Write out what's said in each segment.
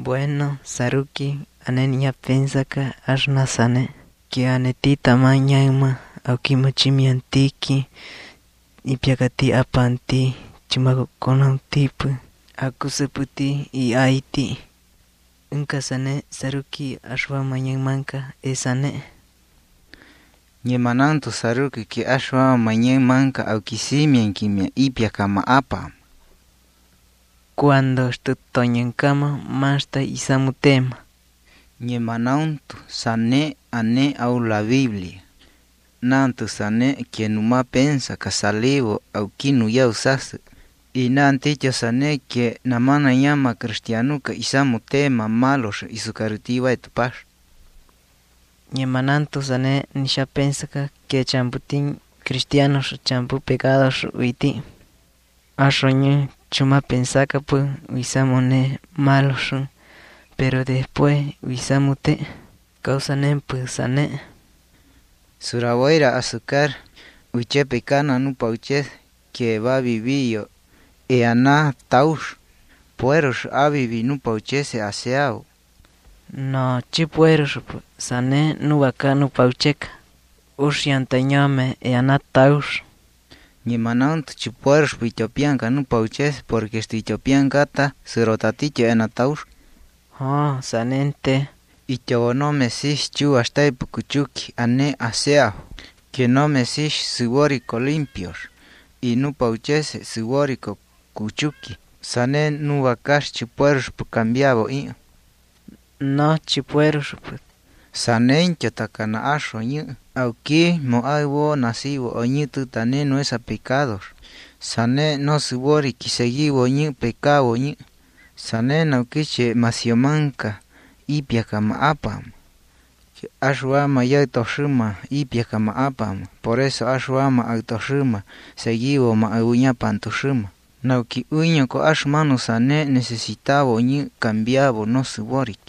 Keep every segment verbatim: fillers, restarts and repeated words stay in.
Bueno, Saruki, ane niña pensaka ashna sane, que anetita mañana, aukima chimiantiki, y piagati apanti, chimago konon tipu, akuseputi y aiti. Unka sane, Saruki ashwa mañana manka, esane. Ñemananto Saruki que ashwa mañana manka aukisimian kimia ipia kama apa. Cuando estoy kama masta isamutema. Ñemananto sane ane au la Biblia. Nanto sane que numa pensa que salivo au kinu ya usase. Y nanticho sane que namana llama cristianuka isamutema malos y su caritiba etupash. Ñemananto sane nisha pensa que champutin cristianos champu pecados uiti. Ashoñe chuma pensaka pu uisamone malos, pero después uisamute causanen pu sane. Suraboira azúcar uche pecana no pauche que va vivillo e ana taush pueros a vivi no pauche se aseao. No chipueros sane no bacano paucheca. Ushiantañame e ana taush. Ñemananto chipueros pitopianca no pauche porque estitopianca ta surotaticho en ataush. Oh, sanente. Y yo no me sis chu hasta pucuchuki ane aseao, que no me sis subórico limpios, y no pauchese subórico cuchuki, sane no vacash chipueros pu cambiabo y no chipueros sane takana asho y auki mo aibo nasibo oñitu tane no es a pecados, sane no subórico seguibo y pecado y sane naukiche masiomanca ipia kama apam. Ashwama ya toshima ipia kama apam. Por eso ashwama autoshima seguivo ma uña pantoshima. Nauki uño ko ashmano sane necesitaba ni cambiabo no suboriki.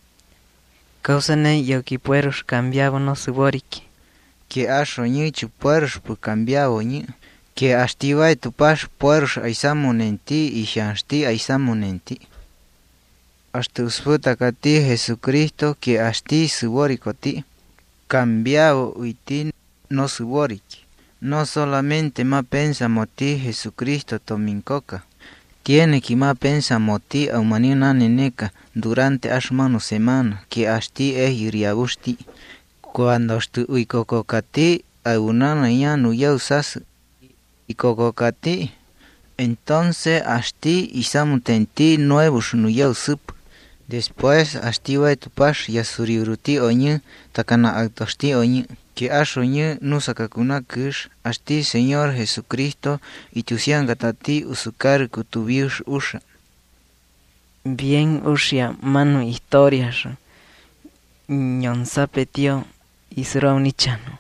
Causane yoki pueros cambiabo no suboriki. Que asho ni chupueros pu cambiabo ni. Que astiva tu pas pueros aisamonenti y shansti aisamonenti. Hasta usputa kati Jesucristo que asti subórico ti, cambiado uiti no subórico. No solamente ma pensa moti Jesucristo tomincoca, tiene que ma pensa moti a humanina neneca durante ashmano semana que asti es iriabusti. Cuando stu uicococati a unana ya no ya usas y cococati, entonces asti isamutenti nuevos no ya usup. Después astiva tu pas ya suriuruti oñi takana autosti oñi que ashoñi no sakakuna kush asti Señor Jesucristo y tu siangatati usukar kutubius usha. Bien ushia manu historias ñonsapetio israunichano.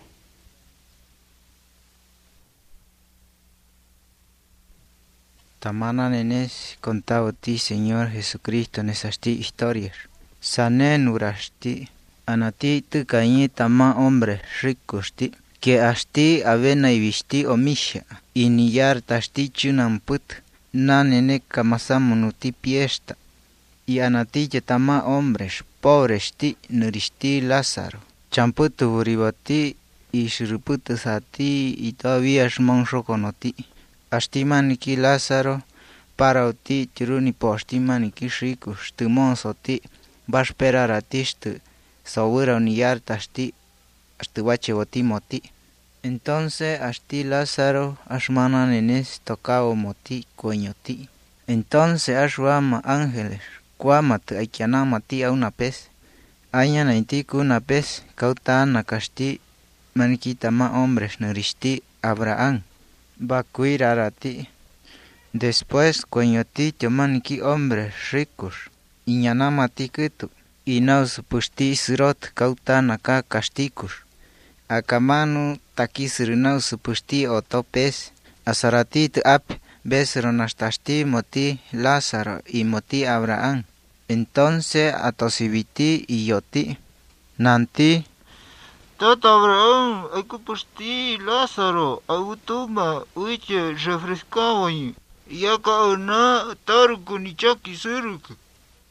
Tamana nenes contado ti Señor Jesucristo en esas ti historias. Sane nurasti, anati tu cañi tama hombre ricos ti, que asti avena y visti omisha, y niyar tasti chunamput, na nene kamasamunuti piesta. Y anati que tama hombres pobres ti nuristi Lázaro, champutu buribati y shruputu sati y todavía shmonso conoti. Ashtimaniki Lázaro, para ti chiruni postimaniki ricos, tu monso ti, va a esperar a ti, tu sobura uniyar tasti, hasta bache moti. Entonces, ashti Lázaro, ashmana nenes tocao moti, coño ti. Entonces, ashwama ángeles, cuama te aikianama ti a una pez. Añana en ti que una pez, cautana casti, maniquita ma hombres neristi Abraham. Va a cuidar a ti. Después, cuando ti te maniki hombres ricos, y ñanama ti kitu, y no supusti sirot cautana ka casticos. Akamanu taki sirinau supusti otopes, asarati tu ap, besronastasti moti Lázaro y moti Abraham. Entonces atosibiti y yoti. Nanti. Tata Abraham, akupusti Lázaro, autuma, uiche, refrescaba y yaka una taruku ni chaki suruku.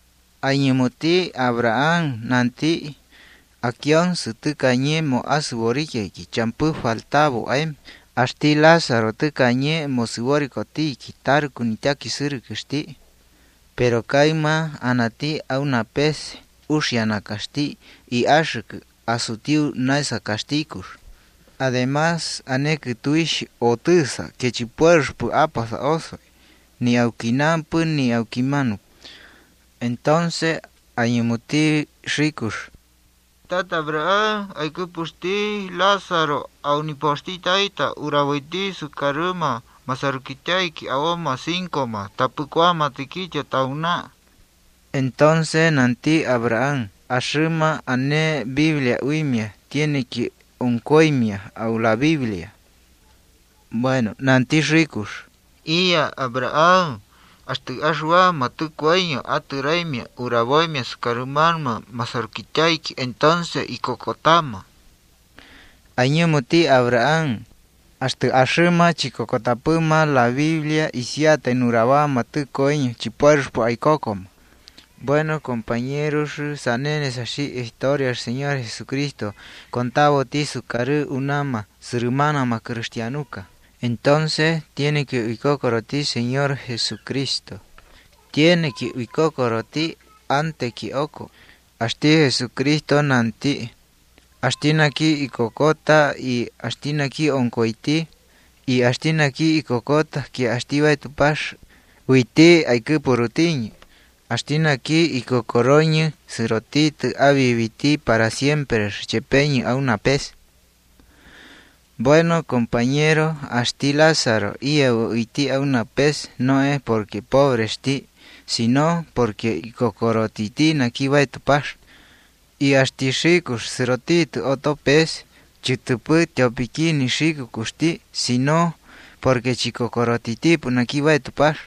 Añemuti Abraham nanti akion sutukanye mo asuborike ki champu faltabo aim asti Lázaro tukanye mo suborikoti ki tarkunitaki surukesti. Pero kaima anati a una pez ushiana casti y ashuk asutiu naisa castikus. Además, anek tuish otusa que chipuerpu apasa oso, ni aukinampu ni aukimanu. Entonces, añemuti rikus. Tata Abraham, hay que pusti Lázaro, auniposti taita, urawaiti su karuma, masarukitaiki awoma sinkoma, tapukwama tikicha tauna. Entonces, nanti Abraham, ashuma ane Biblia uimia, tiene que uncoimia, au la Biblia. Bueno, nanti rikus. Iya Abraham, hasta ashwa matukuaño, aturaimia, uraboimia su karumanma, masarukitaiki, entonces y cocotama. Añemuti Abraham, hasta ashuma chicocotapuma la Biblia y siata en uraba matucoiño, chipuerspo aikokoma. Bueno, compañeros, sanenes así historias Señor Jesucristo, contaba ti su caru unama, su hermana ma cristianuca. Entonces, tiene que uicocoroti Señor Jesucristo. Tiene que uicocoroti ante que oco. Asti Jesucristo nanti. Astinaki y cocota y astinaki oncoiti. Y astinaki y cocota que astiva tu pas. Uiti hay que porutiñ. Astinaki y cocoroño sirotit aviviti para siempre chepeño a una pez. Bueno, compañero, asti Lázaro y uiti a una pez no es porque pobre esti, sino porque y cocorotiti naki va tu pas. Y asti shikus sirotit otro pez, chitupu teopiki ni shiku kusti, sino porque chicocorotiti naki va tu pas.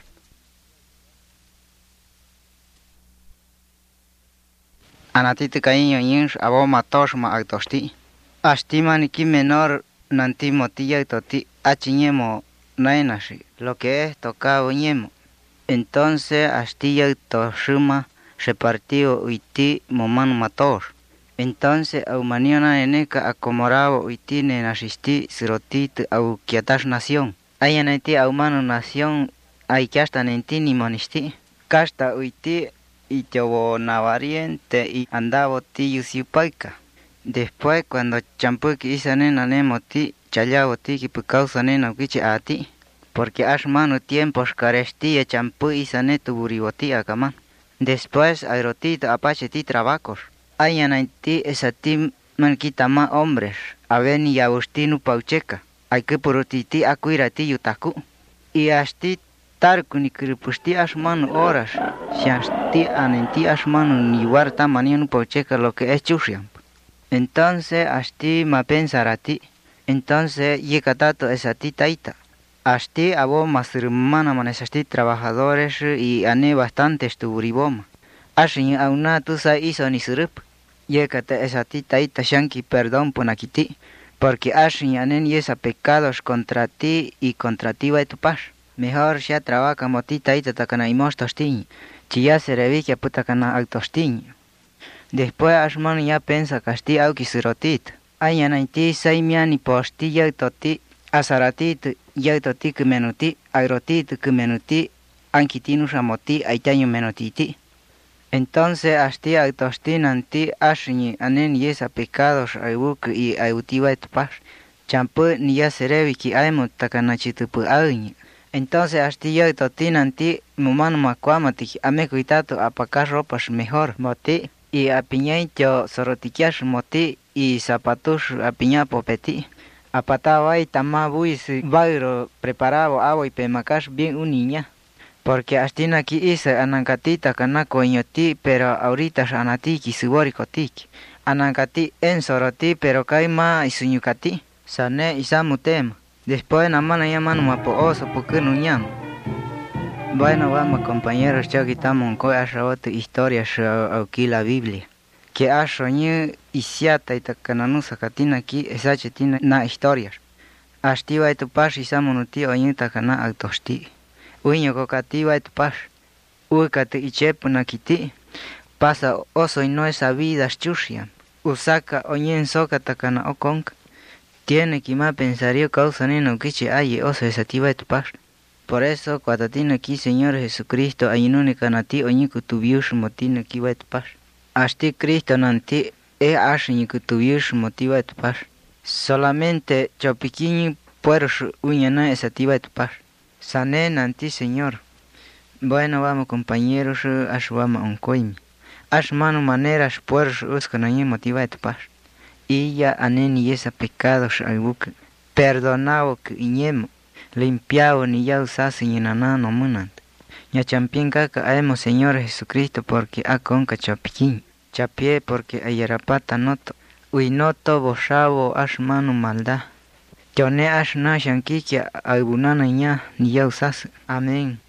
Anatiti caiño yinsh abo matos ma agtosti. Astima niki menor nanti motilla toti achiñemo nainashi, lo que es tocado ñemo. Entonces astilla toshima repartió uiti moman matos. Entonces aumaniona eneca acomorabo uiti nenashisti sirotit au kiatash nación. Ayaneti aumano nación ay que hasta nentini monisti. Casta uiti y teobo navariente y andabo ti yusiupaica. Después cuando champuki isanena nemo ti challabo ti que causa nena ukiche a ti. Porque has mano tiempos carestía champu isane tu buriboti akaman. Después aerotito apache ti trabajos. Ayana ti esa ti manquita más hombres. Aveni y Agustino paucheca. Hay que purutiti acuira ti yutaku. Y asti tarkuni kripusti asmanu horas. Si asti anenti asmanu ni warta manianu paucheca lo que es chushiam. Entonces asti ma pensarati. Entonces yekatato esa ti taita. Asti abo masirmana manesasti trabajadores y ane bastantes tu buriboma. Ashin auna tusa iso ni surup. Yekate esa ti taita shanki perdón punakiti. Porque ashin anen yesa pecados contra ti y contra ti va tu paz. Mejor ya trabaja motita y takana imos tostiño. Si ya se revique putakana al tostiño. Después asman ya pensa casti auki sirotit. Ayana ti saimiani posti ya toti asaratit ya toti kumenuti agrotit kumenuti ankitinu ramoti aitaño menotiti. Entonces asti autostinanti ashni anen yesa pecados aibuk y aiutiva tu paz. Champu ni ya se revique aimut takana chitupu auñi. Entonces asti ya totinanti mumano macuamati ame cuitato apacar ropas mejor moti y apiñaito sorotiquiash moti y zapatos apiña popeti. Apataba y tamabuis bagro preparado agua y pemacash bien un niña. Porque astina aquí hice anancatita canaco iñoti pero ahorita anatiki suboricotiki. Anancati en soroti pero caima y suñucati. Sane y samutem. Después namana llaman mapo oso porque no ñam. Bueno, vamos compañeros, ya que estamos en coa otra historia aquí la Biblia. Que ha soñado y siata y takananusa katina aquí esa chetina na historias. Astiva y tu pas y samonuti oñi takana autosti. Uño cocativa y tu pas. Uicate y chepuna kiti. pasa oso y no esa vida chushia. Usaka oñen soka takana okonka. Tiene que más pensario causa neno kichi aye oso esa tiba tu pas. Por eso cuatatino aquí Señor Jesucristo ayinune kanati oñiku tuviush motino kiba tu pas. Asti Cristo nanti e ashniku tuviush motiva tu pas. Solamente chopiquini pueros uñana esa tiba tu pas. Sané nanti Señor. Bueno, vamos compañeros, ash vamos un coimi. Ash mano maneras pueros uskanañe motiva tu pas. Y ya aneni esa pecados albuque. Perdonado que iñemo. Limpiado ni ya usase ni nana no munant. Ya champien caca aemos Señor Jesucristo porque a conca chapiquín. Chapie porque ayarapata noto. Uy noto boshabo ash mano maldad. Tione ash na shankikia albunana ña ni ya usase. Amén.